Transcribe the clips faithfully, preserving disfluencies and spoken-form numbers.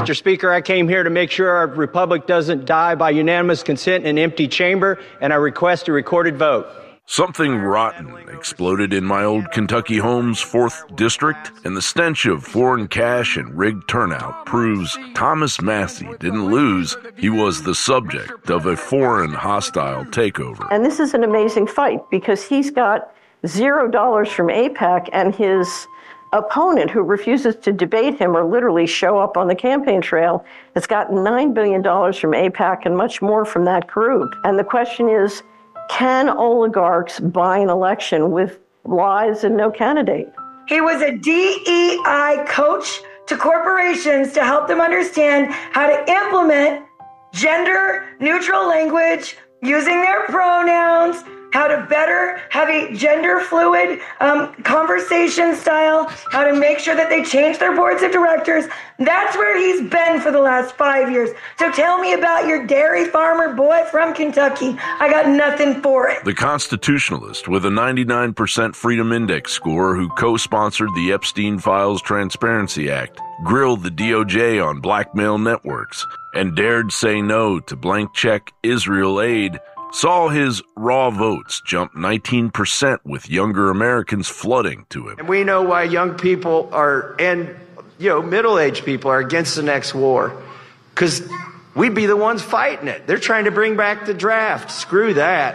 Mister Speaker, I came here to make sure our republic doesn't die by unanimous consent in an empty chamber, and I request a recorded vote. Something rotten exploded in my old Kentucky home's fourth District, and the stench of foreign cash and rigged turnout proves Thomas Massie didn't lose. He was the subject of a foreign hostile takeover. And this is an amazing fight because he's got zero dollars from AIPAC, and his opponent, who refuses to debate him or literally show up on the campaign trail, has gotten nine billion dollars from AIPAC and much more from that group. And the question is, can oligarchs buy an election with lies and no candidate? He was a D E I coach to corporations to help them understand how to implement gender-neutral language using their pronouns, how to better have a gender-fluid um, conversation style, how to make sure that they change their boards of directors. That's where he's been for the last five years. So tell me about your dairy farmer boy from Kentucky. I got nothing for it. The constitutionalist with a ninety-nine percent Freedom Index score who co-sponsored the Epstein Files Transparency Act, grilled the D O J on blackmail networks, and dared say no to blank check Israel aid, saw his raw votes jump nineteen percent with younger Americans flooding to him. And we know why young people are, and you know, middle-aged people are against the next war. Because we'd be the ones fighting it. They're trying to bring back the draft. Screw that.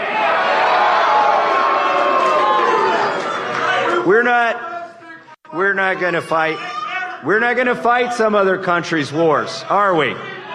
We're not, we're not going to fight. We're not going to fight some other country's wars, are we?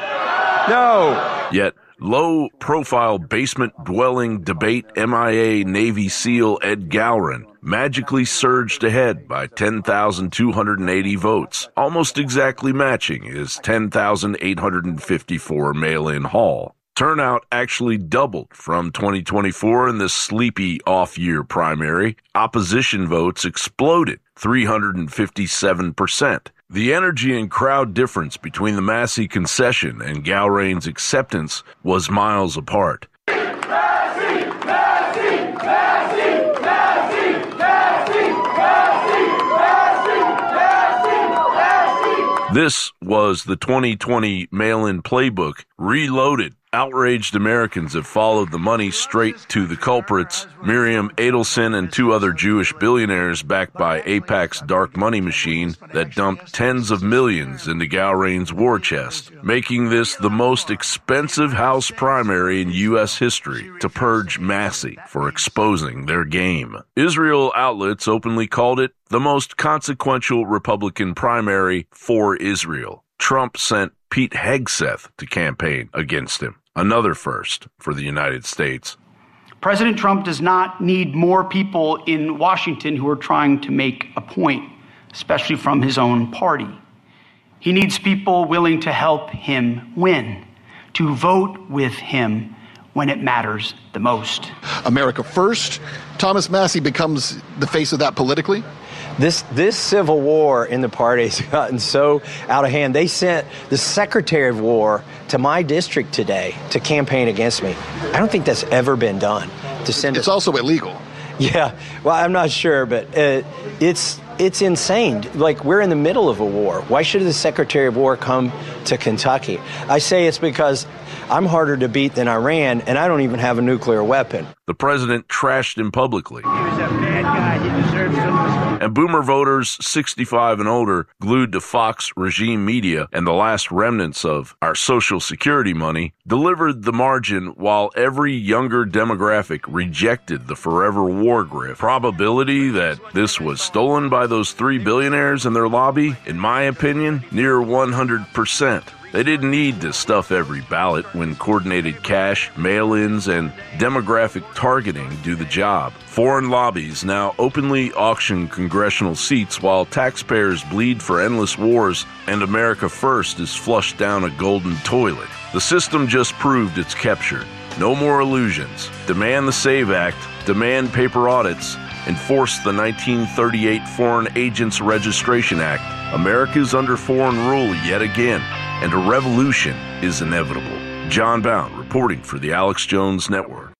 No. Yet, low-profile basement-dwelling debate M I A Navy SEAL Ed Gowron magically surged ahead by ten thousand two hundred eighty votes, almost exactly matching his ten thousand eight hundred fifty-four mail-in haul. Turnout actually doubled from twenty twenty-four in this sleepy off-year primary. Opposition votes exploded three hundred fifty-seven percent. The energy and crowd difference between the Massie concession and Gowron's acceptance was miles apart. Massie, Massie, Massie, Massie, Massie, Massie, Massie, Massie. This was the twenty twenty mail-in playbook reloaded. Outraged Americans have followed the money straight to the culprits, Miriam Adelson and two other Jewish billionaires backed by AIPAC's dark money machine that dumped tens of millions into Gowron's war chest, making this the most expensive House primary in U S history to purge Massie for exposing their game. Israel outlets openly called it the most consequential Republican primary for Israel. Trump sent Pete Hegseth to campaign against him. Another first for the United States. President Trump does not need more people in Washington who are trying to make a point, especially from his own party. He needs people willing to help him win, to vote with him when it matters the most. America first. Thomas Massie becomes the face of that politically. This this civil war in the party has gotten so out of hand. They sent the Secretary of War to my district today to campaign against me. I don't think that's ever been done. To send It's a, also illegal. Yeah, well, I'm not sure, but uh, it's it's insane. Like, we're in the middle of a war. Why should the Secretary of War come to Kentucky? I say it's because I'm harder to beat than Iran, and I don't even have a nuclear weapon. The president trashed him publicly. He was a bad guy. He deserves some respect. And boomer voters sixty-five and older, glued to Fox regime media and the last remnants of our Social Security money, delivered the margin while every younger demographic rejected the forever war grift. Probability that this was stolen by those three billionaires and their lobby, in my opinion, near one hundred percent. They didn't need to stuff every ballot when coordinated cash, mail-ins, and demographic targeting do the job. Foreign lobbies now openly auction congressional seats while taxpayers bleed for endless wars and America First is flushed down a golden toilet. The system just proved its capture. No more illusions. Demand the SAVE Act, demand paper audits, enforce the nineteen thirty-eight Foreign Agents Registration Act. America's under foreign rule yet again, and a revolution is inevitable. John Bound reporting for the Alex Jones Network.